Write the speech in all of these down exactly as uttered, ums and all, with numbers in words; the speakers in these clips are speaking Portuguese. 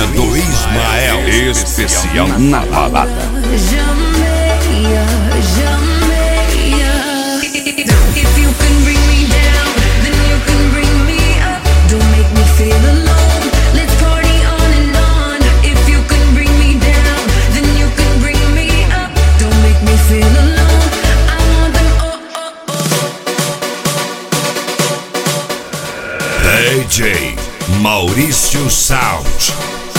Novinha do Ismael, especial na balada. Jammeia, Jammeia. If you can bring me down, then you can bring me up. Don't make me feel alone. Let's party on and on. If you can bring me down, then you can bring me up. Don't make me feel alone. I want them oh oh oh. D J Maurício Sound.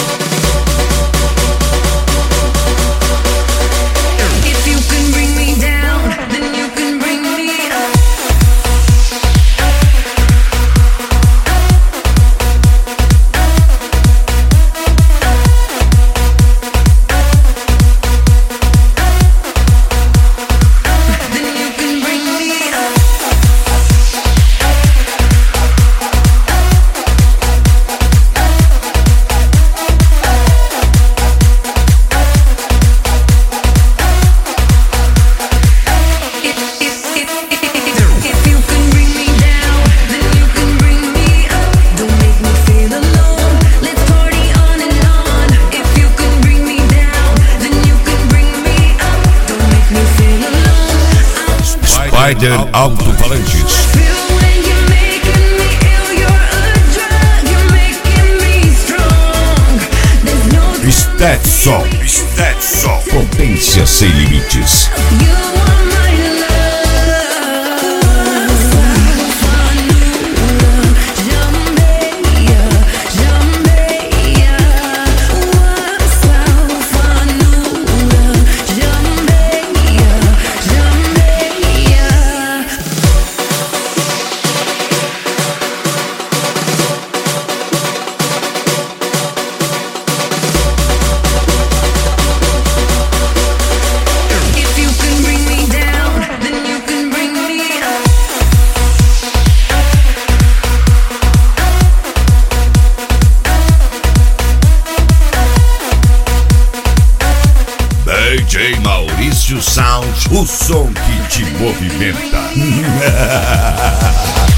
Spider Alto-Falantes. Stetson, Stetson, potência sem limites. D J Maurício Sound, o som que te movimenta.